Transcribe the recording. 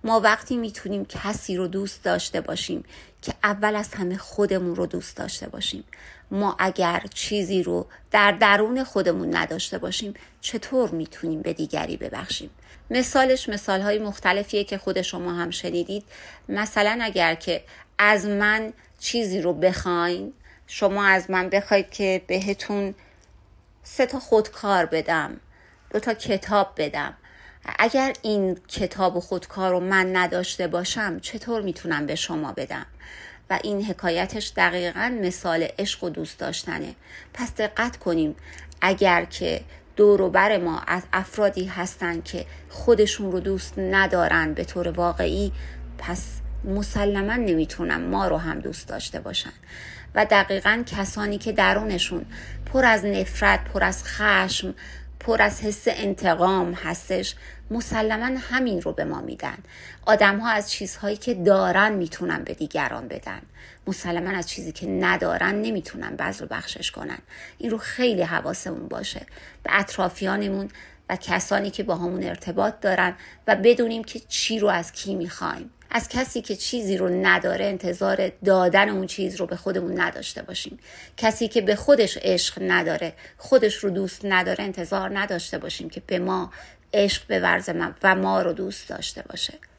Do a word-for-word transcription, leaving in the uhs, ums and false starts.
ما وقتی میتونیم کسی رو دوست داشته باشیم که اول از همه خودمون رو دوست داشته باشیم. ما اگر چیزی رو در درون خودمون نداشته باشیم چطور میتونیم به دیگری ببخشیم؟ مثالش مثالهای مختلفیه که خود شما هم شنیدید. مثلا اگر که از من چیزی رو بخواین، شما از من بخواید که بهتون سه تا خودکار بدم، دو تا کتاب بدم، اگر این کتاب و خودکار رو من نداشته باشم چطور میتونم به شما بدم؟ و این حکایتش دقیقاً مثال عشق و دوست داشتنه. پس دقت کنیم، اگر که دور و بر ما از افرادی هستن که خودشون رو دوست ندارن به طور واقعی، پس مسلماً نمیتونن ما رو هم دوست داشته باشن. و دقیقاً کسانی که درونشون پر از نفرت، پر از خشم، پر از حس انتقام هستش، مسلماً همین رو به ما میدن. آدم ها از چیزهایی که دارن میتونن به دیگران بدن، مسلماً از چیزی که ندارن نمیتونن بذل و بخشش کنن. این رو خیلی حواسمون باشه به اطرافیانمون و کسانی که با همون ارتباط دارن و بدونیم که چی رو از کی میخوایم. از کسی که چیزی رو نداره انتظار دادن اون چیز رو به خودمون نداشته باشیم. کسی که به خودش عشق نداره، خودش رو دوست نداره، انتظار نداشته باشیم که به ما عشق بورزه و ما رو دوست داشته باشه.